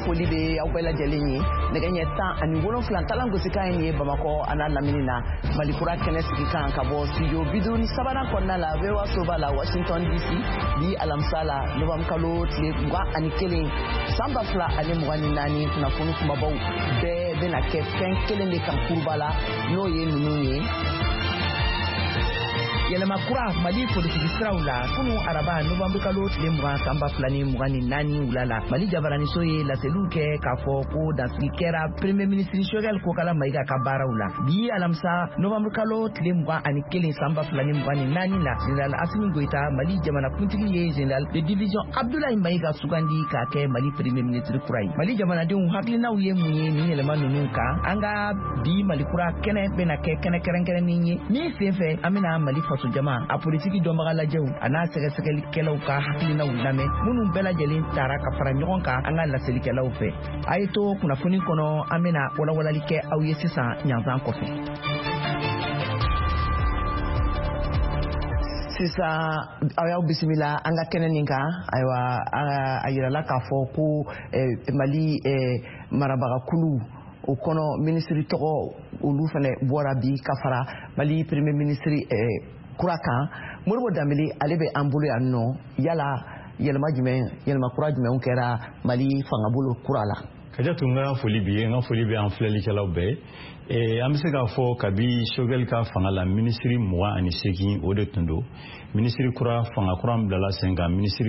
foli be aw bɛɛ lajɛlen ye nɛgɛ ɲɛ 10 ani 7 kalan gosikan ye Bamakɔ ana lamini na Malikura kɛnɛ sigi kan ka bɔ studio biduni sabanan kɔnɔna la VOA Soba la Washington DC bi alamisa la novembre kalo tile 21 san 2024 kunnafoni kumabaw bɛɛ bɛna kɛ fɛn kelen de kan kuruba la n'o ye ninnu ye. Yɛlɛma kura Mali politiki siraw la kunu araba novembre kalo tile 20 san 2024 wula la Mali jabaraniso ye laseliw kɛ k'a fɔ ko dansigi kɛra premier ministre Choguel Kokala Mayiga ka baaraw la bi alamisa novembre kalo tile 21 san 2024 la Général Assimi Goïta Mali jamanakuntigi ye Général de division Abdoulaye Mayiga sugandi k'a kɛ Mali premier ministre kura ye Mali jamanadenw hakilinaw ye mun ye ni yɛlɛma ninnu kan an ka bi Malikura kɛnɛ bɛna kɛ kɛnɛ kɛrɛnkɛrɛnnen ye min senfɛ an bɛna Mali faso jama a politiki dɔnbaga lajɛw a n'a sɛgɛsɛgɛlikɛlaw ka hakilinaw lamɛn minnu bɛɛ lajɛlen taara ka fara ɲɔgɔn kan an ka laselikɛlaw fɛ a ye to kunnafoni kɔnɔ an bɛna walawalali kɛ aw ye sisan ɲanzan kɔfɛ. Sisan aw y'aw bisimila an ka kɛnɛ nin kan ayiwa a yirala k'a fɔ ko Mali marabagakulu o kɔnɔ ministre tɔgɔ olu fana bɔra bi ka fara Mali premier ministre kura kan Modibo Dembele ale bɛ an bolo yan nɔ yala yɛlɛma kura jumɛn kɛra Mali fangabolo kura la. Kajatu n ka foli bi an filɛlikɛlaw bɛɛ an bɛ se k'a fɔ kabi Choguel ka fanga la ministre 28 o de tun don ministre kura fanga kura min bilala sen kan ministre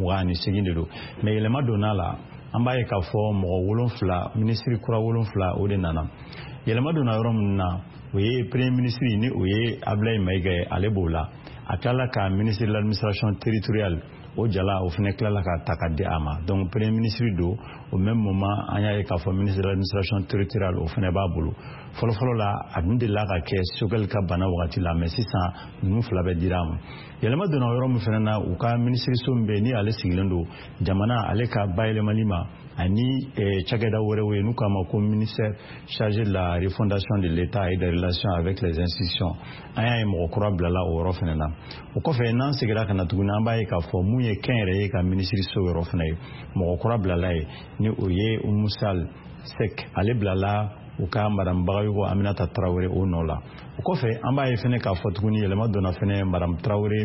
28 de don mais yɛlɛma donna la an b'a ye k'a fɔ mɔgɔ 7 ministre kura 7 o de nana yɛlɛma donna yɔrɔ min na o ye premier ministre ni o ye Abdoulaye Mayiga ye ale b'o la a tilala ka ministre de l'administration territoriale o jala o fana tilala ka ta ka di a ma donc premier ministre do au même moment an y'a ye k'a fɔ ministre de l'administration territoriale o fana b'a bolo fɔlɔfɔlɔ la a dun delila ka kɛ Choguel ka bana wagati la mais sisan ninnu fila bɛ dira a ma yɛlɛma donna yɔrɔ min fana na u ka ministre so min bɛ ni ale sigilen don jamana ale ka bayɛlɛmali ma ani cakɛda wɛrɛw ye n'u k'a ma ko ministère chargé de la refondation de l'État et des relations avec les institutions an y'a ye mɔgɔ kura bilala o yɔrɔ fana na o kɔfɛ n'an segira ka na tuguni an b'a ye k'a fɔ mun ye kɛnyɛrɛye ka ministre so yɔrɔ fana ye mɔgɔ kura bilala ye ni o ye Oumou Sall Seck ale bilala u ka madame Bagayoko Aminata Traoré o nɔ la o kɔfɛ an b'a ye fana k'a fɔ tuguni yɛlɛma donna fana madame Traoré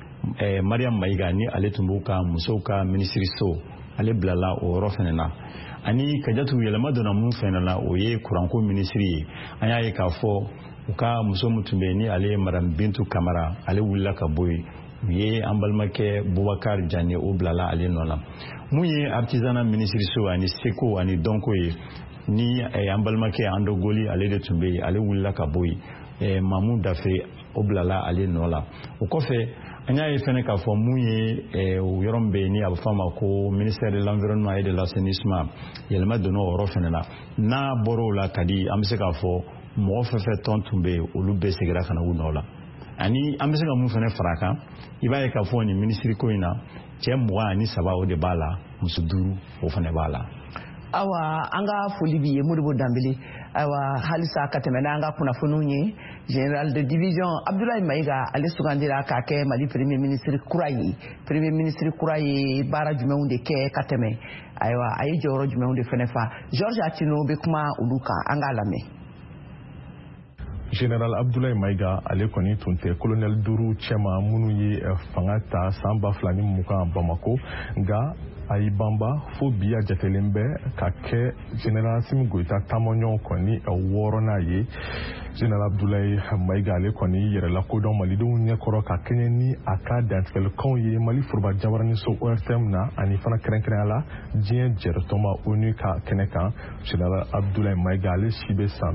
Mariam Mayiga ni ale tun b'u ka musow ka ministre so ale bilala o yɔrɔ fana na ani Kajatu yɛlɛma donna mun fana na o ye kuranko ministre ye an y'a ye k'a fɔ u ka muso min tun bɛ ni ale ye madame Bintou Kamara ale wulila ka bɔ yen u ye an balimakɛ Boubacar Diagne o bilala ale nɔ la mun ye artisanat ministre so ani seko ani dɔnko ye ni an balimakɛ Ando Goli ale de tun bɛ yen ale wulila ka bɔ yen Mamou Dafe o bilala ale nɔ la o kɔfɛ an y'a ye fɛnɛ k'a fɔ mun ye o yɔrɔ min bɛ yen ni a bɛ fɔ a ma ko ministère de l'environnement et de l'assainissement yɛlɛma donna o yɔrɔ fɛnɛ na n'a bɔra o la ka di an bɛ se k'a fɔ mɔgɔ fɛn fɛn tɔn tun bɛ yen olu bɛɛ segira ka na u nɔ la ani an bɛ se ka mun fɛnɛ fara kan i b'a ye k'a fɔ nin ministre ko in na cɛ 23 o de b'a la muso 5 o fɛnɛ b'a la. Awa an ka foli bi ye Modibo Dembele awa halisa ka tɛmɛ n'an ka kunnafoniw ye Général de division Abdoulaye Mayiga ale sugandira k'a kɛ Mali premier ministre kura ye baara jumɛnw de kɛ ka tɛmɛ ayiwa a ye jɔyɔrɔ jumɛnw de fɛnɛ fa Georges Atino bɛ kuma olu kan an k'a lamɛn. Général Abdoulaye Mayiga ale kɔni tun tɛ colonel 5 cɛman minnu ye fanga ta san 2020 Bamako nka a y'i banba fo bi a jatelen bɛ ka kɛ Général Assimi Goïta taamaɲɔgɔn kɔni 6nan ye Général Abdoulaye Mayiga ale kɔni yɛrɛ lakodɔn malidenw ɲɛkɔrɔ ka kɛɲɛ ni a ka dantigɛlikanw ye Mali foroba jabaraniso ORTM na ani fana kɛrɛnkɛrɛnya la diɲɛ jɛrɛtɔma ONU ka kɛnɛ kan Général Abdoulaye Mayiga ale si bɛ san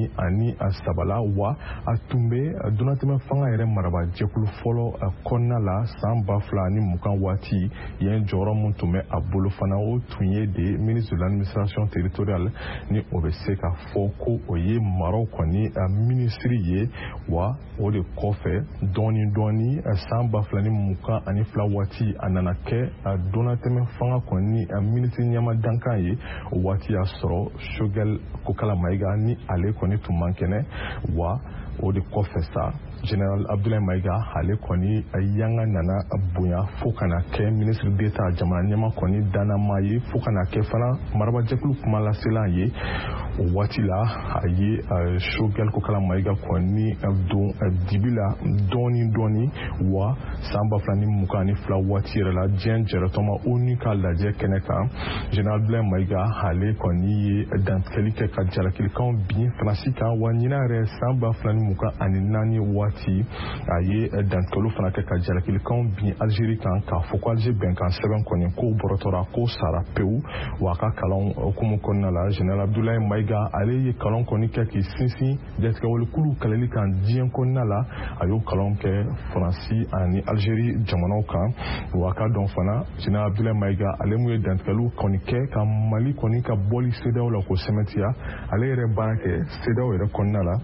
43 la wa a tun bɛ donatɛmɛ fanga yɛrɛ maraba jɛkulu fɔlɔ kɔnɔna la san 2020 waati yen jɔyɔrɔ mun tun bɛ a bolo fana o tun ye de ministre de l'administration territoriale ni o bɛ se ka fɔ ko o ye Maroc kɔni ministre ye wa o de kɔfɛ dɔɔni san 2022 waati a nana kɛ donatɛmɛ fanga kɔni ministre ɲɛma dankan ye o waati y'a sɔrɔ Choguel Kokala Mayiga ni ale kɔni tun man kɛnɛ wa o de kɔfɛ sa Général Abdoulaye Maïga ale kɔni yanga nana bonya fo kana kɛ ministre d'État jamana ɲɛma kɔni danama ye fo kana kɛ fana marabajɛkulu kuma lasela ye o waati la a ye Choguel Kokala Maïga kɔni don dibi la dɔɔni wa san 2022 waati yɛrɛ la diɲɛ jɛrɛtɔma ONU ka lajɛ kɛnɛ kan Général Abdoulaye Maïga ale kɔni ye dantigɛli kɛ ka jalakilikanw bin Faransi kan wa ɲina yɛrɛ san 2024 waati a ye dantigɛliw fana kɛ ka jalakilikanw bin Algérie kan k'a fɔ ko Algérie bɛnkan sɛbɛn kɔni ko bɔrɔtɔra ko sara pewu wa a ka kalan hukumu kɔnɔna la Général Abdoulaye Maïga ale ye kalan kɔni kɛ k'i sinsin jatigɛwalikulu kɛlɛli kan diɲɛ kɔnɔna la a y'o kalan kɛ Faransi ani Algérie jamanaw kan wa a ka dɔn fana Général Abdoulaye Maïga ale mun ye dantigɛliw kɔni kɛ ka Mali kɔni ka bɔli CEDEAO la ko sɛmɛntiya ale yɛrɛ baara kɛ CEDEAO yɛrɛ kɔnɔna la.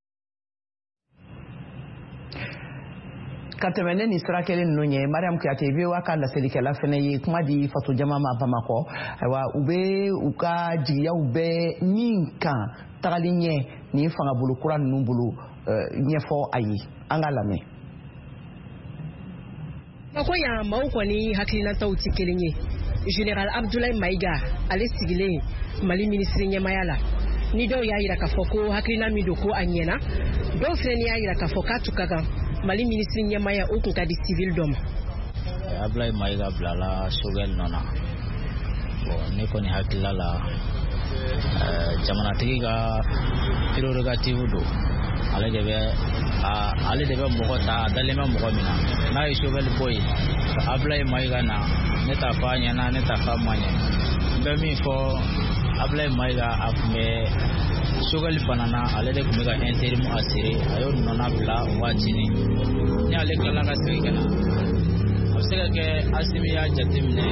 Ka tɛmɛne ni sira kelen ninnu ɲɛ Mariam Kuyate VOA ka laselikɛla fɛnɛ ye kuma di faso jama ma Bamakɔ ayiwa u bɛ u ka jigiyaw bɛɛ min kan tagali ɲɛ ni fangabolo kura ninnu bolo ɲɛfɔ a ye an ka lamɛn. Ko yan maaw kɔni hakilinataw tɛ kelen ye Général Abdoulaye Maïga ale sigilen Mali ministre ɲɛmaya la ni dɔw y'a yira k'a fɔ ko hakilina min don ko a ɲɛna dɔw fɛnɛ y'a yira k'a fɔ k'a tun ka kan Mali ministre ɲɛmaya o tun ka di civil dɔ ma. Abdoulaye Maïga bilala Choguel nɔ na bon ne kɔni hakilila la jamanatigi ka prérogative don ale de bɛ mɔgɔ ta a dalen bɛ mɔgɔ min na n'a ye Choguel bɔ yen Abdoulaye Maïga na ne t'a fɔ a ɲɛna ne t'a fɔ a ma ɲɛ n bɛ min fɔ Abdoulaye Maïga a tun bɛ Choguel banana ale de tun bɛ ka intérim assuré a y'o nɔna bila waati ni ale tilala ka segin ka na a bɛ se ka kɛ Assimi y'a jateminɛ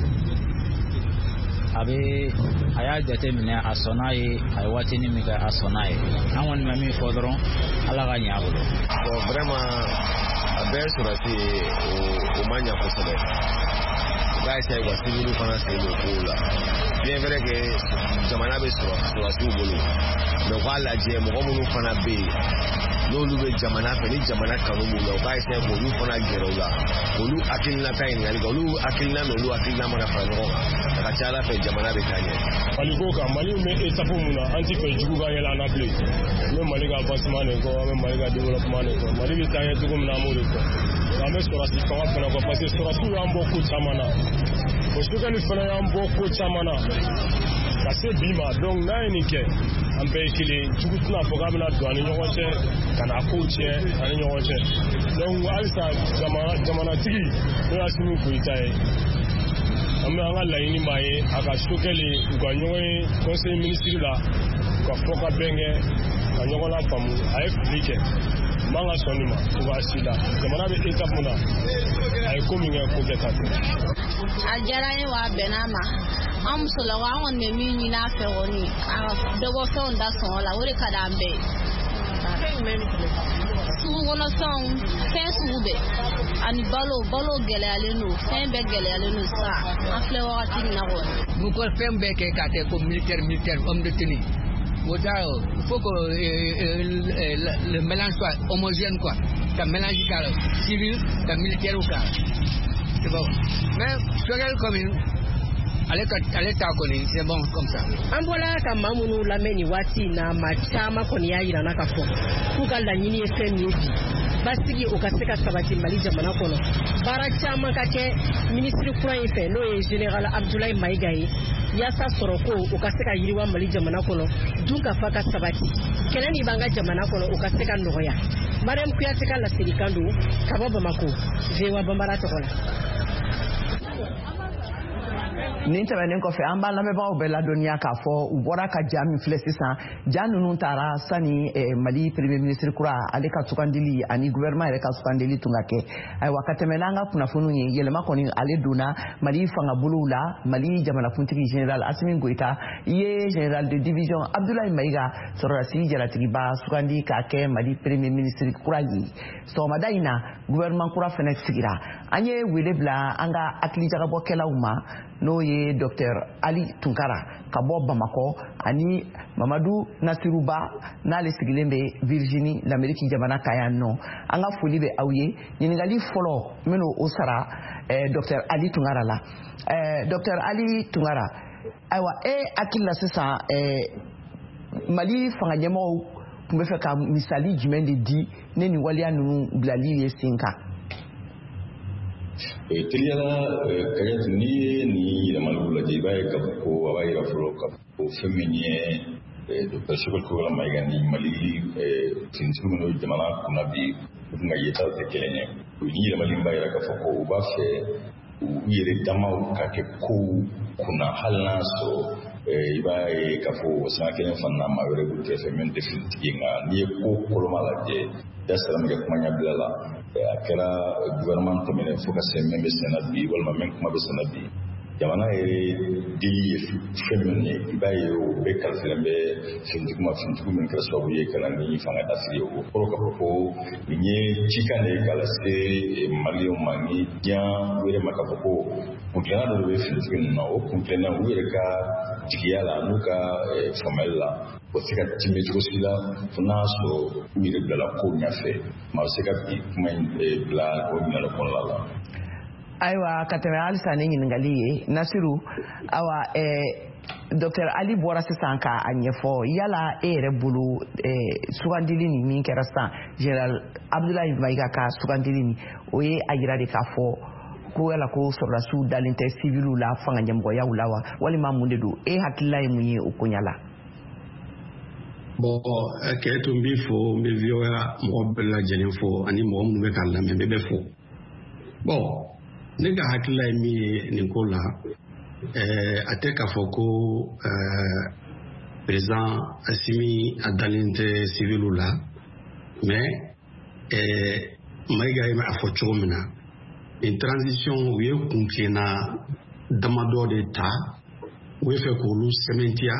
a y'a jateminɛ a sɔnna ye a ye waatini min kɛ a sɔnna ye an kɔni bɛ min fɔ dɔrɔn Ala ka ɲɛ a bolo. Bon vraiment a bɛɛ sɔrɔsi o ma ɲɛ kosɛbɛ u b'a essayer ka civil fana sen don kow la bien vrai que jamana bɛ sɔrɔsiw bolo mais u k'a lajɛ mɔgɔ minnu fana bɛ yen n'olu bɛ jamana fɛ ni jamana kanu b'u la u k'a essayer k'olu fana gɛrɛ u la olu hakilinata ɲininkali kɛ olu hakilina n'olu hakilina mana fara ɲɔgɔn kan a ka ca Ala fɛ jamana bɛ taa ɲɛ. Mali ko kan Mali bɛ étape mun na an tɛ fɛ jugu ka yɛlɛ an na bilen an bɛ Mali ka avancement de kɔ an bɛ Mali ka développement de kɔ Mali bɛ taa ɲɛ cogo min na an b'o de kɔ an bɛ sɔrɔsi fanga fana kɔ parce que sɔrɔsiw y'an bɔ ko caman na o Choguel fana y'an bɔ ko caman na ka se bi ma donc n'a ye nin kɛ an bɛɛ ye kelen jugu tɛna fɔ k'a bɛna don an ni ɲɔgɔn cɛ ka na kow tiɲɛ an ni ɲɔgɔn cɛ donc halisa jamanatigi n'o y'a Assimi Goïta ye an bɛ an ka laɲini b'a ye a ka Choguel u ka ɲɔgɔn ye conseil ministre la u ka fɔ ka bɛn kɛ ka ɲɔgɔn lafaamu a ye fili kɛ man ka sɔn nin ma u b'a si la jamana bɛ étape mun na a ye ko min kɛ ko kɛ ta tɛ. A diyara n ye wa a bɛnna ma an musolakaw an kɔni bɛ min ɲini a fɛ kɔni a ka dɔ bɔ fɛnw da sɔngɔ la o de ka di an bɛɛ ye. Sugu kɔnɔ fɛnw fɛn sugu bɛɛ ani balo gɛlɛyalen don fɛn bɛɛ gɛlɛyalen don sisan an filɛ wagati min na kɔni. Mu ko fɛn bɛɛ kɛ k'a kɛ ko militaire homme de tenue. Il faut que le mélange soit homogène quoi. Que mélange civil, que militaire ou quoi. C'est bon. Mais Choguel commune, allez ta connaître, c'est bon comme ça. An bɔla ka maa minnu lamɛn nin waati in na maa caman kɔni y'a yira na ka fɔ k'u ka laɲini ye fɛn min ye bi basigi o ka se ka sabati Mali jamana kɔnɔ baara caman ka kɛ ministre kura in fɛ n'o ye Général Abdoulaye Maïga ye yaasa sɔrɔ ko o ka se ka yiriwa Mali jamana kɔnɔ dunkafa ka sabati kɛlɛ min b'an ka jamana kɔnɔ o ka se ka nɔgɔya. Mariam Kuyate ka laselikan don ka bɔ Bamako VOA Bambara tɔgɔ la. Nin tɛmɛnen kɔfɛ an b'an lamɛnbagaw bɛɛ ladɔnniya k'a fɔ u bɔra ka ja min filɛ sisan ja ninnu taara sani Mali premier ministre kura ale ka sugandili ani gouvernement yɛrɛ ka sugandili tun ka kɛ ayiwa ka tɛmɛ n'an ka kunnafoniw ye yɛlɛma kɔni ale donna Mali fangabolow la Mali jamanakuntigi général Assimi Goïta ye général de division Abdoulaye Maïga sɔrɔdasi jalatigiba sugandi k'a kɛ Mali premier ministre kura ye sɔgɔmada in na gouvernement kura fɛnɛ sigira an ye wele bila an ka hakilijagabɔkɛlaw ma n'o ye Dr Ali Tunkara ka bɔ Bamakɔ ani Mamadu Nasiruba n'ale sigilen bɛ Virginie l'Amérique jamana kan yan nɔ. An ka foli bɛ aw ye. Ɲininkali fɔlɔ n bɛna o sara Dr Ali Tunkara la. Dr Ali Tunkara, ayiwa hakili la sisan Mali fanga ɲɛmɔgɔw tun bɛ fɛ ka misali jumɛn de di ne ni waleya ninnu bilali ye sen kan? Teliyala kayatu n'i ye nin yɛlɛmaliw lajɛ i b'a ye k'a fɔ ko a b'a yira fɔlɔ k'a fɔ ko fɛn min ye Dr Sogɛl Kokala Mayiga ni Mali finitigiw minnu jamana kunna bi u kun ka yetaw tɛ kelen ye. Ni yɛlɛmali b'a yira k'a fɔ ko u b'a fɛ u yɛrɛ damaw ka kɛ kow kunna hali n'a sɔrɔ i b'a ye k'a fɔ sanga kelen fana maa wɛrɛ b'u kɛrɛfɛ min tɛ finitigi ye nka n'i ye ko koloma lajɛ da sera min kɛ kuma ɲɛbila la a kɛra gouvernement tɛmɛnen fo ka se min bɛ senna bi walima min kuma bɛ senna bi jamana yɛrɛ deli ye fɛn min ye i b'a ye o bɛɛ kalifilen bɛ finitigiw min kɛra sababu ye ka na ni fanga dasiri ye o kɔrɔ k'a fɔ ko nin ye cikan de ye k'a lase maliyɛnw ma ni diɲɛ wɛrɛ ma k'a fɔ ko kuntilenna dɔ de bɛ finitigi ninnu na o kuntilenna u yɛrɛ ka jigiya la n'u ka faamuyali la o tɛ se ka tɛmɛ cogo si la fo n'a sɔrɔ u yɛrɛ bilala kow ɲɛfɛ maa bɛ se ka bi kuma in bila o minɛnɔ kɔnɔna la. Ayiwa ka tɛmɛ halisa ni ɲininkali ye Nasiru, awa Dr Ali bɔra sisan ka a ɲɛfɔ yala e yɛrɛ bolo sugandili ni min kɛra sisan General Abdoulaye Mayiga ka sugandili ni o ye a yira de k'a fɔ ko yala ko sɔrɔdasiw dalen tɛ sivilu la fanga ɲɛmɔgɔyaw la wa walima mun de don e hakilila ye mun ye o koɲa la? Bon kɛ tun b'i fo n bɛ VOA mɔgɔ bɛɛ lajɛlen fo ani mɔgɔ minnu bɛ k'a lamɛn bɛɛ bɛ fo. Bon ne ka hakilila ye min ye nin ko la a tɛ k'a fɔ ko président Assimi a dalen tɛ sivilu la mais Mayiga ye a fɔ cogo min na nin transition u ye kuntilenna damadɔ de ta u bɛ fɛ k'olu sɛmɛntiya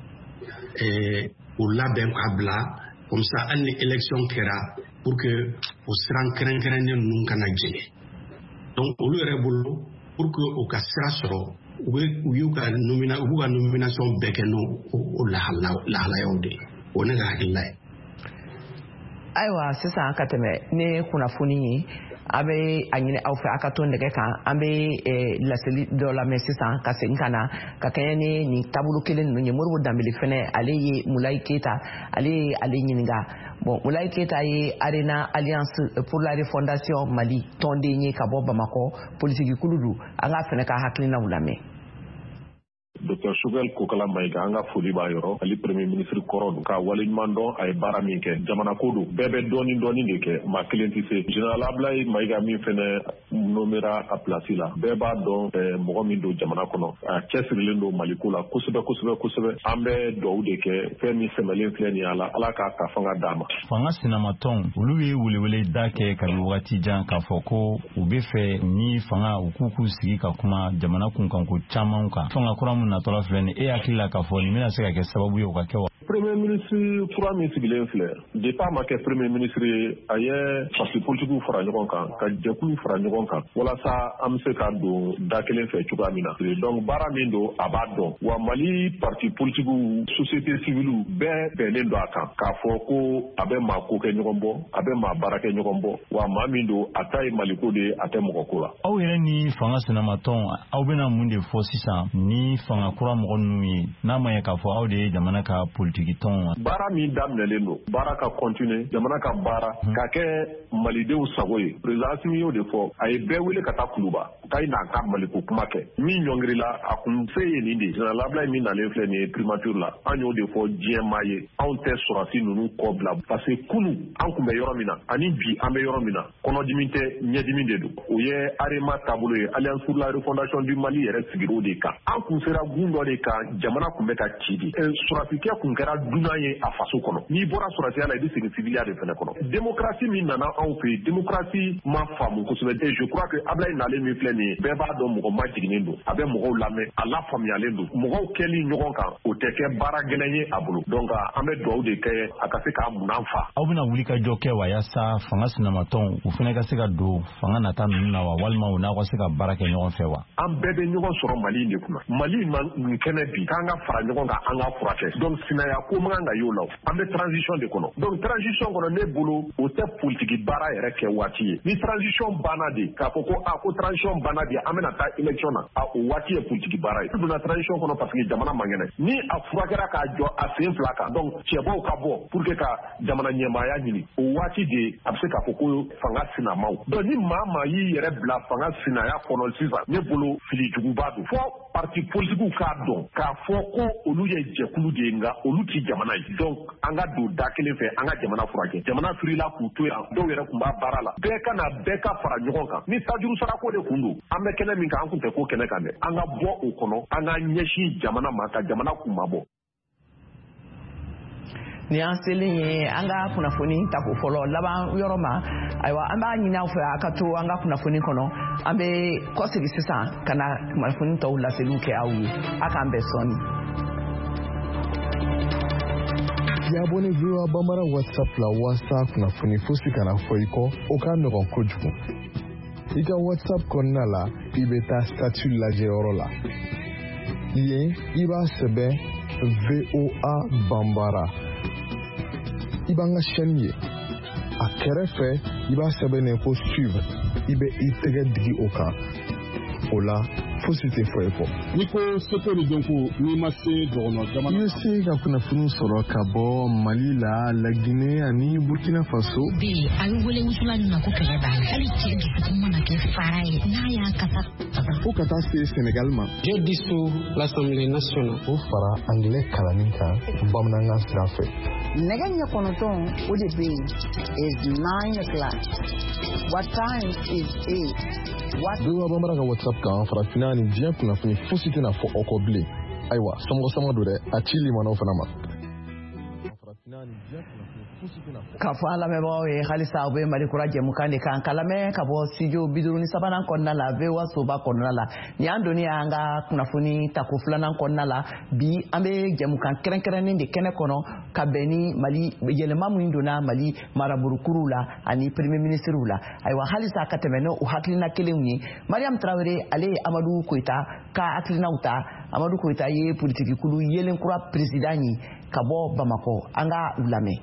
u labɛn k'a bila comme ça hali ni élection kɛra pour que o siran kɛrɛnkɛrɛnnen ninnu kana jɛngɛ. Donc olu yɛrɛ bolo pour que o ka sira sɔrɔ u y'u ka nomination bɛɛ kɛ n'o lahalayaw de o ne ka hakilila ye. Ayiwa sisan ka tɛmɛ ne kunnafoni ye a bɛ a ɲini aw fɛ a ka to nɛgɛ kan an bɛ laseli dɔ lamɛn sisan ka segin ka na ka kɛɲɛ ni nin taabolo kelen ninnu ye. Modibo Danbele fɛnɛ ale ye Mulayi Keyita ale ye ale ɲininka. Bon Mulayi Keyita ye Arena Alliance pour la Refondation Mali tɔnden ye ka bɔ Bamakɔ politique kulu don an ka fɛnɛ ka hakilinaw lamɛn. Dr Sogɛl Kokala Mayiga an ka foli b'a yɔrɔ ale premier ministre kɔrɔ don ka waleɲuman dɔn a ye baara min kɛ jamana ko don bɛɛ bɛ dɔɔni de kɛ maa kelen tɛ se Général Abdoulaye Mayiga min fɛnɛ nomera a place la bɛɛ b'a dɔn mɔgɔ min don jamana kɔnɔ a cɛsirilen don Mali ko la kosɛbɛ an bɛ dugawu de kɛ fɛn min sɛmɛlen filɛ nin ye ala k'a ka fanga d'a ma. Fanga sinamatɔn olu ye welewele da kɛ ka wagati jan k'a fɔ ko u bɛ fɛ ni fanga u k'u sigi ka kuma jamana kunkanko caman kan fanga kura mun natɔla filɛ nin e hakili la k'a fɔ nin bɛna se ka kɛ sababu ye o ka kɛ wa? Premier ministre kura min sigilen filɛ depuis a ma kɛ premier ministre ye a ye parti politiques fara ɲɔgɔn kan ka jɛkulu fara ɲɔgɔn kan walasa an bɛ se ka don da kelen fɛ cogoya min na donc baara min don a b'a dɔn wa Mali parti politiques société civile bɛɛ bɛnnen don a kan k'a fɔ ko a bɛ maa ko kɛ ɲɔgɔn bɔ a bɛ maa baara kɛ ɲɔgɔn bɔ wa maa min don a ta ye Mali ko de ye a tɛ mɔgɔ ko la. Aw yɛrɛ ni fanga sinamatɔn aw bɛna mun de fɔ sisan ni fanga kura mɔgɔ ninnu ye n'a ma ye k'a fɔ aw de ye jamana ka politique tɔn wa? Baara min daminɛlen don baara ka continuer jamana ka baara ka kɛ malidenw sago ye président Assimi y'o de fɔ a ye bɛɛ wele ka taa kuluba k'a ye n'a ka maliko kuma kɛ min ɲɔngirila a kun se ye nin de Général Abdoulaye min nalen filɛ nin ye primature la an y'o de fɔ diɲɛmaa ye anw tɛ sɔrɔdasi ninnu kɔ bila parce que kunun an kun bɛ yɔrɔ min na ani bi an bɛ yɔrɔ min na kɔnɔdimi tɛ ɲɛdimi de don o ye AREMA taabolo ye Alliance pour la Refondation du Mali yɛrɛ sigir'o de kan an kun sera gun dɔ de kan jamana kun bɛ ka ci de sɔrɔdasikɛ kun kɛra dunan ye a faso kɔnɔ n'i bɔra sɔrɔdasiya la i bɛ segin civiliya de fɛnɛ kɔnɔ démocratie min nana anw fɛ yen démocratie ma faamu kosɛbɛ et je crois que Abdoulaye nalen min filɛ nin ye bɛɛ b'a dɔn mɔgɔ ma jiginin don a bɛ mɔgɔw lamɛn a la faamuyalen don mɔgɔw kɛli ɲɔgɔn kan o tɛ kɛ baara gɛlɛn ye a bolo donc an bɛ dugawu de kɛ a ka se k'a munan fa. Aw bɛna wuli ka jɔ kɛ wa yaasa fanga sinamatɔn u fana ka se ka don fanga nata ninnu na wa walima u n'aw ka se ka baara kɛ ɲɔgɔn fɛ wa. An bɛɛ bɛ ɲɔgɔn sɔrɔ Mali de kunna Mali ma nin kɛnɛ bi k'an ka fara ɲɔgɔn kan an ka furakɛ donc sinaya ko man kan ka y'o la an bɛ transition de kɔnɔ donc transition kɔnɔ ne bolo o tɛ politiki baara yɛrɛ kɛ waati ye ni transition banna de k'a fɔ ko transition banna de an bɛna taa élection na o waati ye politiki baara ye donna transition kɔnɔ parce que jamana man kɛnɛ ni a furakɛra k'a jɔ a sen fila kan donc cɛbaw ka bɔ pour que ka jamana ɲɛmaaya ɲini o waati de a bɛ se k'a fɔ ko fanga sinamaw donc ni maa y'i yɛrɛ bila fanga sinaya kɔnɔ sisan ne bolo fili juguba don fɔ parti politikiw k'a dɔn k'a fɔ ko olu ye jɛkulu de ye nka olu ti jamana ye donc an ka don da kelen fɛ an ka jamana furakɛ jamana firila k'u to yan dɔw yɛrɛ tun b'a baara la bɛɛ ka fara ɲɔgɔn kan ni tajuru sarako de kun don an bɛ kɛnɛ min kan an kun tɛ ko kɛnɛ kan dɛ an ka bɔ o kɔnɔ an ka ɲɛsin jamana ma ka jamana kun mabɔ. Ni an selen ye an ka kunnafoni tako fɔlɔ laban yɔrɔ ma ayiwa an b'a ɲini aw fɛ a ka to an ka kunnafoni kɔnɔ an bɛ kɔsegi sisan ka na kunnafoni tɔw laseliw kɛ aw ye a k'an bɛn sɔɔni. Yabone VOA Bambara WhatsApp la wasa kunnafoni fosi kana fɔ i kɔ o ka nɔgɔn kojugu i ka WhatsApp kɔnɔna la i bɛ taa statut lajɛ yɔrɔ la yen i b'a sɛbɛn VOA Bambara i b'an ka chaîne ye a kɛrɛfɛ i b'a sɛbɛnnen ko suivre i bɛ i tɛgɛ digi o kan o la fosi tɛ fɔ i kɔ ni ko seko ni dɔnko n'i ma se dɔgɔnɔ jamana i bɛ se ka kunnafoni sɔrɔ ka bɔ Mali la Guinée ani Burkina Faso bi a bɛ wele wusula min ma ko kɛlɛ b'a la hali cɛ dusukun mana kɛ fara ye n'a y'a kasa fo ka taa se Sénégal ma je dissout l'Assemblée nationale o fara anglais kalanni kan bamanankan sira fɛ nɛgɛ ɲɛ kɔnɔntɔn o de bɛ yen is 9 o'clock what time is 8 VOA Bambara ka WhatsApp kan farafinna ni diɲɛ kunnafoni fosi tɛna fɔ aw kɔ bilen ayiwa sama don dɛ a ci limanaw fana ma k'a fɔ an lamɛnbagaw ye halisa u bɛ Mali kura jɛmukan de kan ka lamɛn ka bɔ studio 53 kɔnɔna la VOA soba kɔnɔna la ni an donni an ka kunnafoni tako filanan kɔnɔna la bi an bɛ jɛmukan kɛrɛnkɛrɛnnen de kɛnɛ kɔnɔ ka bɛn ni Mali yɛlɛma min donna Mali maraburukuru la ani premier ministre la ayiwa halisa ka tɛmɛ n'o hakilina kelenw ye Mariam Traoré ale ye Amadu Koyita ka hakilinaw ta Amadu Koyita ye politiki kulu yelen kura président ye ka bɔ Bamako an ka u lamɛn.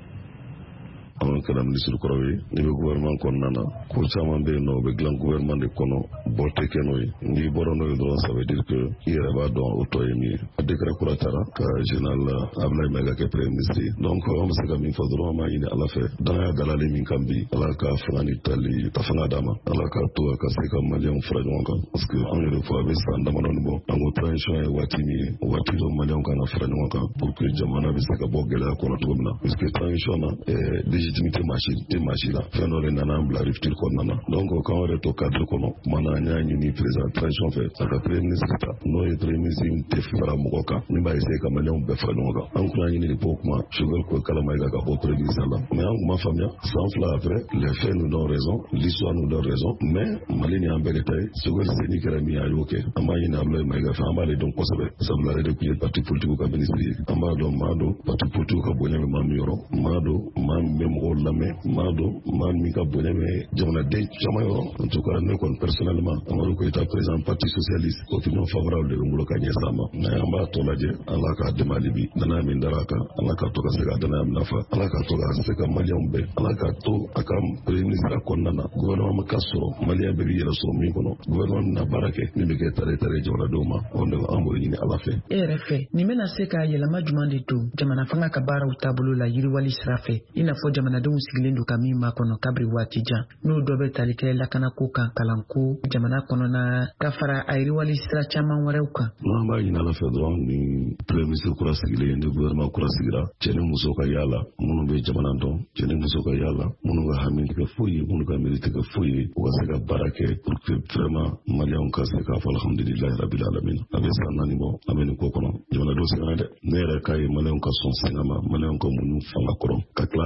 An kɛra minisiri kɔrɔ ye n'i bɛ gouvernement kɔnɔna na ko caman bɛ yen nɔ o bɛ dilan gouvernement de kɔnɔ bɔ tɛ kɛ n'o ye n'i bɔra n'o ye dɔrɔn ça veut dire que i yɛrɛ b'a dɔn o tɔ ye min ye a décret kura taara ka général Abdoulaye Maïga kɛ premier ministre ye donc an bɛ se ka min fɔ dɔrɔn an b'a ɲini Ala fɛ danaya dalali min kan bi Ala ka fanga ni tali ta fanga d'a ma Ala ka to a ka se ka maliyɛnw fara ɲɔgɔn kan parce que an yɛrɛ fɔ a bɛ san damadɔni bɔ an ko transition ye waati min ye o waati dɔ maliyɛnw kan ka fara ɲɔgɔn kan pour que jamana bɛ se ka bɔ gɛlɛya kɔnɔ cogo min na parce que transition na légitimité marché la fɛn dɔ de nana an bila rupture kɔnɔna na donc k'an yɛrɛ to cadre kɔnɔ kumana an y'a ɲini président transition fɛ a ka premier ministre ta n'o ye premier ministre in tɛ fara mɔgɔ kan min b'a essayer ka maliyɛnw bɛɛ fara ɲɔgɔn kan an kun y'a ɲini de ko kuma Choguel Koyikala Maïga ka bɔ premier ministre la mais an kun ma faamuya san fila après les faits nous donnent raison l'histoire nous donne raison mais Mali ni an bɛɛ de ta ye Choguel Seni kɛra min a y'o kɛ an b'a ɲini Abdoulaye Maïga fɛ an b'ale dɔn kosɛbɛ sabula ale de kun ye parti politique ka ministre ye an b'a dɔn maa don parti politique ka bonya bɛ maa min yɔrɔ maa don maa min bɛ mɔgɔw lamɛn maa don maa min ka bonya bɛ jamanaden caman yɔrɔ en tout cas ne kɔni personnellement Amadu Koyita président parti socialiste opinion favorable de bɛ n bolo ka ɲɛsin a ma mais an b'a tɔ lajɛ Ala ka dɛmɛ hali bi danaya min dara a kan Ala ka to ka se ka danaya min nafa Ala ka to ka se ka maliyɛnw bɛɛ Ala ka to a ka premier ministre kɔnɔna na gouvernement ka sɔrɔ maliyɛn bɛɛ bɛ yɛrɛ sɔrɔ min kɔnɔ gouvernement bɛna baara kɛ min bɛ kɛ tare jamanadenw ma an b'o ɲini Ala fɛ. E yɛrɛ fɛ nin bɛna se ka yɛlɛma jumɛn de don jamana fanga ka baaraw taabolo la yiriwali sira fɛ i n'a fɔ jamanadenw sigilen don ka min ma kɔnɔ kabiri waati jan n'o dɔ bɛ tali kɛ lakanako kan kalanko jamana kɔnɔna ka fara a yiriwali sira caman wɛrɛw kan. N'an b'a ɲini Ala fɛ dɔrɔn ni premier ministre kura sigilen ni gouvernement kura sigira cɛ ni muso ka yaala minnu bɛ jamana dɔn cɛ ni muso ka yaala minnu ka hami tigɛ foyi ye minnu ka miiri tigɛ foyi ye u ka se ka baara kɛ pour que vraiment maliyɛnw ka se k'a fɔ alhamdulilahi rabbil alamin a bɛ san 4 bɔ a bɛ nin ko kɔnɔ jamanadenw sɛgɛnna dɛ ne yɛrɛ k'a ye maliyɛnw ka sɔn sɛgɛn ma maliyɛnw ka muɲu fanga kɔrɔ ka tila k'a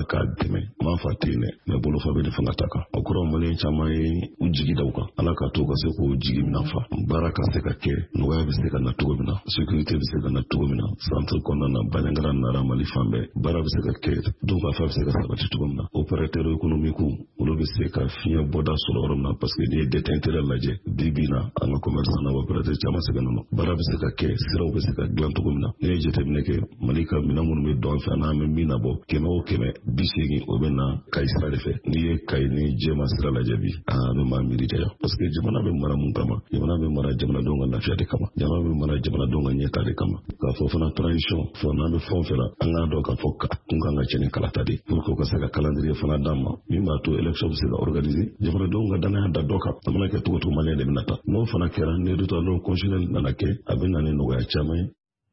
tɛmɛ man fa tene mais bolo fa bɛ de fanga ta kan o kɔrɔ mali caman ye u jigi da u kan ala ka to ka se k'o jigi mina fa baara ka se ka kɛ nɔgɔya bɛ se ka na cogo min na sécurité bɛ se ka na cogo min na centre kɔnɔna na Bandiagara nara Mali fan bɛɛ baara bɛ se ka kɛ donc a fa bɛ se ka sabati cogo min na opérateur économique olu bɛ se ka fiɲɛ bɔda sɔrɔ yɔrɔ min na parce que n'i ye détenteur lajɛ bi na an ka commerçant na opérateur caman se ka nɔnɔ baara bɛ se ka kɛ siraw bɛ se ka dilan cogo min na n'i ye jateminɛ kɛ Mali ka minɛn minnu bɛ dɔn fɛ n'an bɛ min na bɔ 100 o bɛ na Kayi sira de fɛ n'i ye Kayi ni Jɛma sira lajɛ bi a bɛ maa miiri jaya parce que jamana bɛ mara mun kama jamana bɛ mara jamanadenw ka lafiya de kama jamana bɛ mara jamanadenw ka ɲɛta de kama k'a fɔ fana transition fɔ n'an bɛ fɛn o fɛn la an k'a dɔn k'a fɔ kun kan ka cɛ ni kalata de pour que u ka se ka calendrier fana d'an ma min b'a to élection bɛ se ka organiser jamanadenw ka danaya da dɔ kan a mana kɛ cogo maliyɛn de bɛ na ta n'o fana kɛra ni résultat constitutionnel nana kɛ a bɛ na ni nɔgɔya caman ye.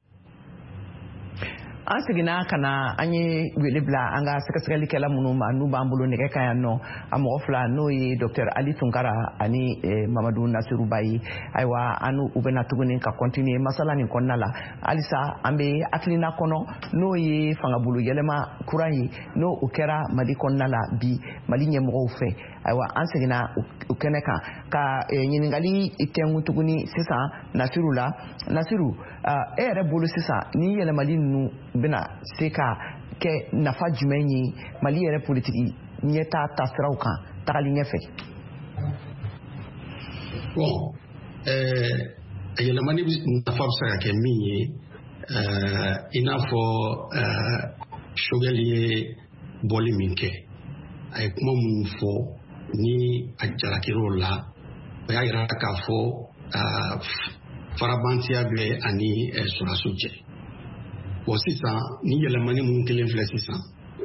An seginna ka na an ye wele bila an ka sɛgɛsɛgɛlikɛla minnu ma n'u b'an bolo nɛgɛ kan yan nɔ a mɔgɔ fila n'o ye Dr Ali Tunkara ani Mamadu Nasiru Bayi ayiwa an n'u bɛna tuguni ka continuer masala nin kɔnɔna la halisa an bɛ hakilina kɔnɔ n'o ye fangabolo yɛlɛma kura ye n'o o kɛra Mali kɔnɔna la bi Mali ɲɛmɔgɔw fɛ ayiwa an seginna o kɛnɛ kan ka ɲininkali tɛngu tuguni sisan Nasiru la Nasiru e yɛrɛ bolo sisan ni yɛlɛmali ninnu bɛna se ka kɛ nafa jumɛn ye Mali yɛrɛ politiki ɲɛta tasiraw kan tagali ɲɛfɛ. Bon yɛlɛmani nafa bɛ se ka kɛ min ye i n'a fɔ Choguel ye bɔli min kɛ a ye kuma minnu fɔ ni a jalakir'o la o y'a yira k'a fɔ farabantiya bɛ ani sɔrɔdasiw cɛ. Bon sisan ni yɛlɛmani minnu kelen filɛ sisan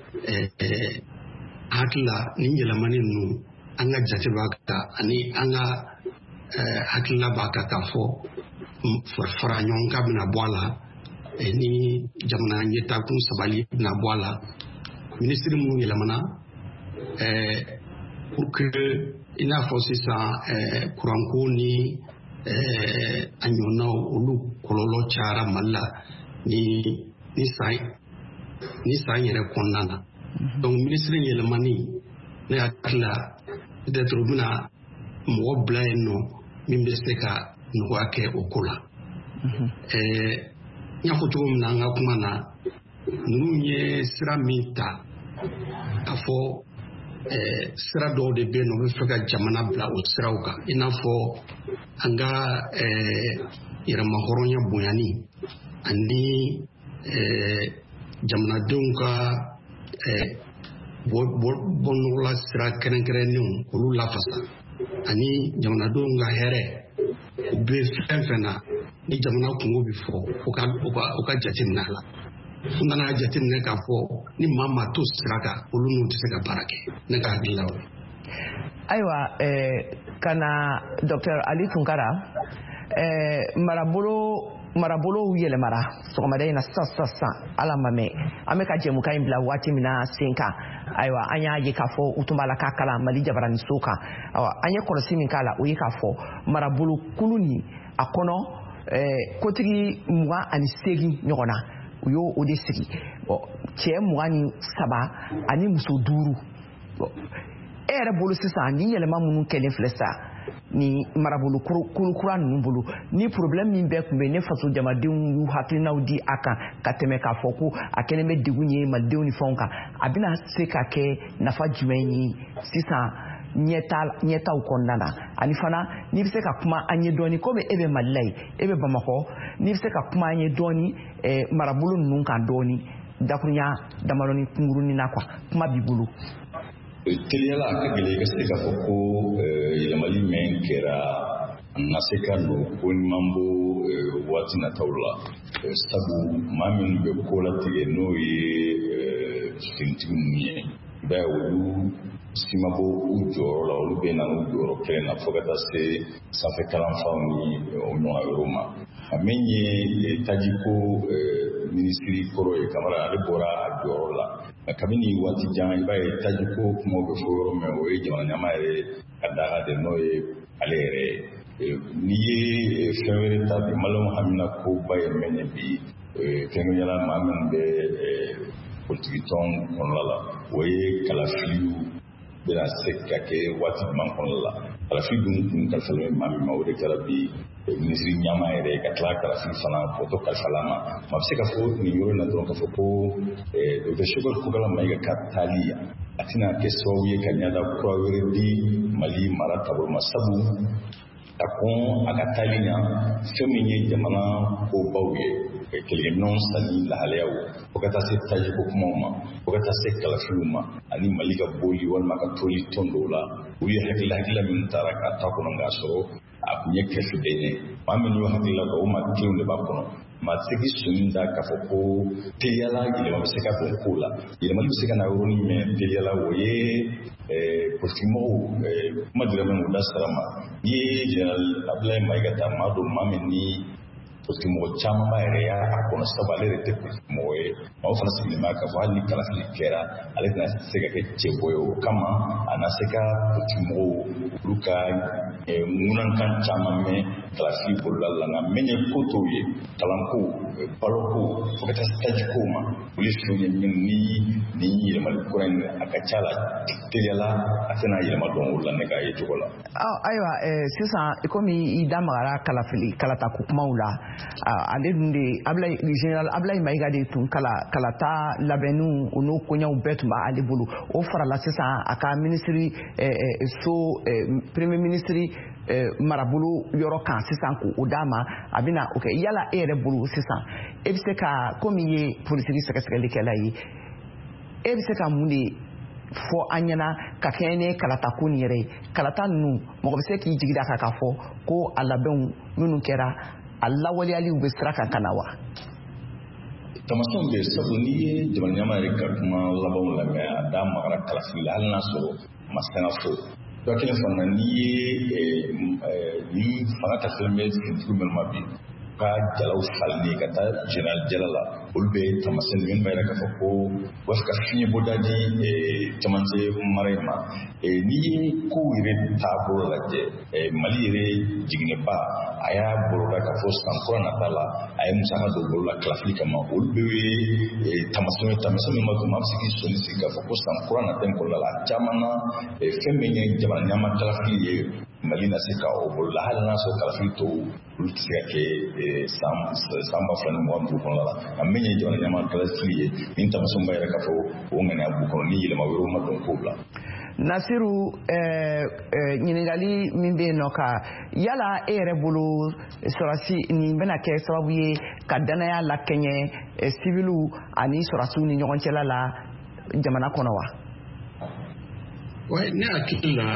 hakili la ni yɛlɛmani ninnu an ka jate b'a kan ani an ka hakilila b'a kan k'a fɔ fara ɲɔgɔn kan bɛna bɔ a la ni jamana ɲɛtakun sabali bɛna bɔ a la minisiri minnu yɛlɛmana pour que i n'a fɔ sisan kuranko ni a ɲɔgɔnnaw olu kɔlɔlɔ cayara Mali la ni san yɛrɛ kɔnɔna na donc minisiri yɛlɛmani ne hakili la peut-être u bɛna mɔgɔ bila yen nɔ min bɛ se ka nɔgɔya kɛ o ko la n y'a fɔ cogo min na an ka kuma na ninnu ye sira min ta k'a fɔ sira dɔw de bɛ yen nɔ u bɛ fɛ ka jamana bila o siraw kan i n'a fɔ an ka yɛrɛmahɔrɔnya bonyani ani jamanadenw ka bɔnɔgɔla sira kɛrɛnkɛrɛnnenw olu lafasa ani jamanadenw ka hɛrɛ u bɛ fɛn fɛn na ni jamana kungo bɛ fɔ u ka jateminɛ la u nana jateminɛ k'a fɔ ni maa to sira kan olu n'u tɛ se ka baara kɛ ne ka hakili la o ye. Ayiwa kana Dr Ali Tunkara marabolo yɛlɛmara sɔgɔmada in na sisan ala ma mɛn an bɛ ka jɛmukan in bila waati min na sen kan ayiwa an y'a ye k'a fɔ u tun b'a la k'a kalan Mali jabaraniso kan an ye kɔlɔsi min k'a la o ye k'a fɔ marabolo kulu nin a kɔnɔ kotigi 28 ɲɔgɔn na u y'o o de sigi cɛ 23 ani muso 5 e yɛrɛ bolo sisan ni yɛlɛma minnu kɛlen filɛ sa ni marabolo kura ninnu bolo ni problème min bɛɛ tun bɛ ne faso jamadenw y'u hakilinaw di a kan ka tɛmɛ k'a fɔ ko a kɛlen bɛ degun ye malidenw ni fɛnw kan a bɛna se ka kɛ nafa jumɛn ye sisan ɲɛtaw kɔnɔna na ani fana n'i bɛ se ka kuma an ye dɔɔni komi e bɛ Mali la ye e bɛ Bamakɔ n'i bɛ se ka kuma an ye dɔɔni marabolo ninnu kan dɔɔni dakurunya damadɔni kungurunin na quoi kuma b'i bolo. Teliyala a ka gɛlɛn i ka se k'a fɔ ko yɛlɛmali min kɛra na se ka don ko ɲuman bɔ waati nataw la sabu maa minnu bɛ ko latigɛ n'o ye finitigi ninnu ye i b'a ye olu si ma bɔ u jɔyɔrɔ la olu bɛ na u jɔyɔrɔ kelen na fo ka taa se sanfɛ kalanfaw ni o ɲɔgɔn yɔrɔ ma a min ye tajiko minisiri kɔrɔ ye Kamara ale bɔra a jɔyɔrɔ la kabini waati jan i b'a ye tajiko kumaw bɛ fɔ yɔrɔ min o ye jamana ɲɛma yɛrɛ ka daga de n'o ye ale yɛrɛ n'i ye fɛn wɛrɛ ta bi maliyɛnw hamina ko ba ye mɛnɛ bi kɛrɛnkɛrɛnnenya la maa minnu bɛ politiki tɔn kɔnɔla la o ye kalafiliw bɛna se ka kɛ waati jumɛn kɔnɔla la kalafili dun kun kalifalen bɛ maa min ma o de kɛra bi minisiri ɲama yɛrɛ ka tila kalafili fana k'o to kalifala ma a bɛ se ka fɔ nin yɔrɔ in na dɔrɔn k'a fɔ ko dr Shogɛl Kokala Mayiga ka taali a tɛna kɛ sababu ye ka ɲɛda kura wɛrɛ di Mali mara taabolo ma sabu a kɔn a ka taali ɲa fɛn min ye jamana kobaw ye kɛlɛkɛminɛnw sanni lahalayaw fo ka taa se tajiko kumaw ma fo ka taa se kalafiliw ma ani Mali ka boli walima ka toli tɔn dɔw la u ye hakilila min taara ka taa kɔnɔ k'a sɔrɔ a kun ye kɛrɛfɛ bɛɛ ɲɛ maa min y'o hakilila kan o maa kelenw de b'a kɔnɔ maa tɛ se k'i sɔnni da k'a fɔ ko teliyala yɛlɛma bɛ se ka don ko la yɛlɛmali bɛ se ka na yɔrɔnin mɛn teliyala o ye politikimɔgɔw kuma dira min u da sara ma n'i ye General Abdoulaye Mayiga ta maa don maa min ni politikimɔgɔ caman b'a yɛrɛ y'a kɔnɔ sabu ale yɛrɛ tɛ politikimɔgɔ ye maaw fana sigilen b'a ka fɔ hali ni kalafili kɛra ale tɛna se ka kɛ cɛbɔ ye o kama a na se ka politikimɔgɔw olu ka ŋunankan caman mɛn kalafili boloda la nka min ye ko t'o ye kalanko baloko fo ka taa se tajikow ma olu ye fɛnw ye min ni nin yɛlɛmali kura in a ka ca la teliyala a tɛna yɛlɛma dɔn o la ne k'a ye cogo la. Ayiwa sisan komi i da magara kalatako kumaw la ale dun de General Abdoulaye Mayiga de tun kalata labɛnniw o n'o koɲɛw bɛɛ tun b'ale bolo o farala sisan a ka minisiri premier ministre marabolo yɔrɔ kan sisan k'o d'a ma a bɛna o kɛ yala e yɛrɛ bolo sisan e bɛ se ka komi i ye politiki sɛgɛsɛgɛlikɛla ye e bɛ se ka mun de fɔ an ɲɛna ka kɛɲɛ ni kalatako nin yɛrɛ ye kalata ninnu mɔgɔ bɛ se k'i jigi da kan k'a fɔ ko a labɛnw minnu kɛra a lawaleyaliw bɛ sira kan ka na wa. Tamasiyɛnw bɛ sabu n'i ye jamana ɲɛmaa yɛrɛ ka kuma labanw lamɛn a da magara kalafili la hali n'a sɔrɔ ma sɛgɛn fo dɔ kelen fana n'i ye ni fanga ta fɛn bɛ finitigiw minnu ma bi ka jalaw falini ka taa General Jala la olu bɛ tamasiyɛn min b'a yɛrɛ k'a fɔ ko u b'a fɛ ka fiɲɛ bɔda di cɛmancɛ mara in ma n'i ye kow yɛrɛ taabolo lajɛ Mali yɛrɛ jiginnɛba a y'a boloda k'a fɔ san kura nata la a ye musaka dɔ bolo la kalafili kama olu bɛɛ ye tamasiyɛn min b'a to maa bɛ se k'i sɔnni sigi k'a fɔ ko san kura nata in kɔnɔna la a caman na fɛn min ye jamana ɲɛmaa kalafili ye Mali na se ka o bolo la hali n'a sɔrɔ kalafili tɔw olu tɛ se ka kɛ san 2025 kɔnɔna la a min ye jamana ɲɛmaa kalafili ye ni tamasiyɛnw b'a yɛrɛ k'a fɔ o ŋaniya b'u kɔnɔ ni yɛlɛma wɛrɛw ma dɔn kow la. Nasiru ɲininkali min bɛ yen nɔ ka yala e yɛrɛ bolo sɔrɔsi nin bɛna kɛ sababu ye ka danaya lakɛɲɛ sibiliw ani sɔrɔsiw ni ɲɔgɔn cɛla la jamana kɔnɔ wa? Ne hakili la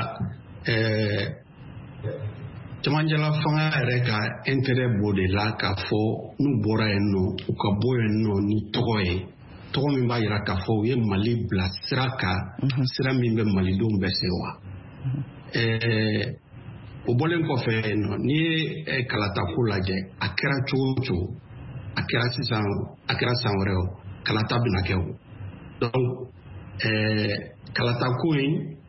cɛmancɛla fanga yɛrɛ ka intérêt b'o de la k'a fɔ n'u bɔra yen nɔ u ka bɔ yen nɔ ni tɔgɔ ye tɔgɔ min b'a jira k'a fɔ u ye Mali bila sira kan sira min bɛ malidenw bɛɛ se wa o bɔlen kɔfɛ yen nɔ n'i ye kalatako lajɛ a kɛra cogo o cogo a kɛra san wɛrɛ o kalata bɛna kɛ o donc kalatako in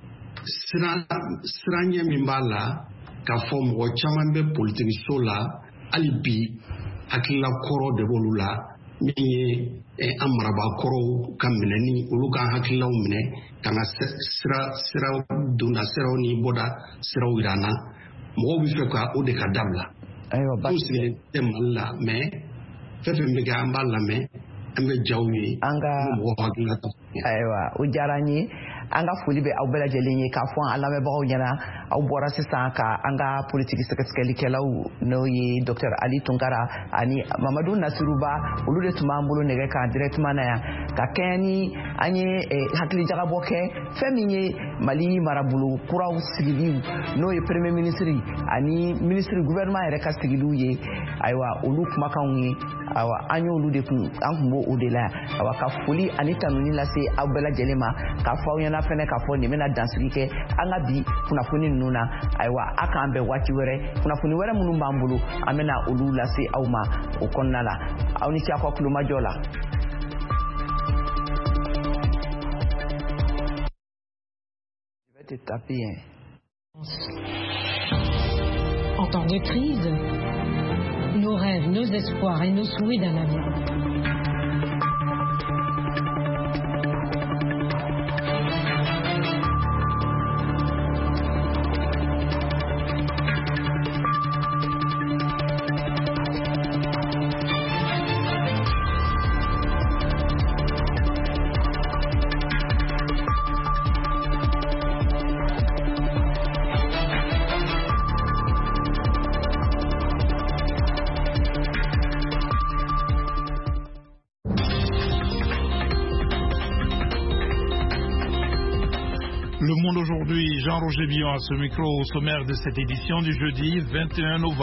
sira ɲɛ min b'a la k'a fɔ mɔgɔ caman bɛ politiki so la hali bi hakilila kɔrɔ de b'olu la min ye an marabakɔrɔw ka minɛni olu ka hakililaw minɛ ka na siraw donda siraw ni bɔda siraw yira an na mɔgɔw bɛ fɛ ka o de ka dabila anw sigilen tɛ Mali la mais fɛn fɛn bɛ kɛ an b'a lamɛn an bɛ jaw ye an ka mɔgɔw hakilila ta ayiwa o diyara n ye an ka foli bɛ aw bɛɛ lajɛlen ye k'a fɔ an lamɛnbagaw ɲɛna aw bɔra sisan ka an ka politiki sɛgɛsɛgɛlikɛlaw n'o ye Dr Ali Tunkara ani Mamadu Nasiruba olu de tun b'an bolo nɛgɛ kan directement na yan ka kɛɲɛ ni an ye hakilijagabɔ kɛ fɛn min ye Mali marabolo kuraw sigiliw n'o ye premier ministre ani ministre gouvernement yɛrɛ ka sigiliw ye ayiwa olu kumakanw ye ayiwa an y'olu de kun an kun b'o o de la ayiwa ka foli ani tanuni lase aw bɛɛ lajɛlen ma k'a fɔ aw ɲɛna fɛnɛ k'a fɔ nin bɛna dansigi kɛ an ka bi kunnafoni ninnu na ayiwa a k'an bɛn waati wɛrɛ kunnafoni wɛrɛ minnu b'an bolo an bɛna olu lase aw ma o kɔnɔna la aw ni ce aw ka kulomajɔ la. Je vais te taper. En temps de crise, nos rêves, nos espoirs et nos souhaits d'un avenir. Monde aujourd'hui. Jean-Roger Billon à ce micro au sommaire de cette édition du jeudi 21 novembre.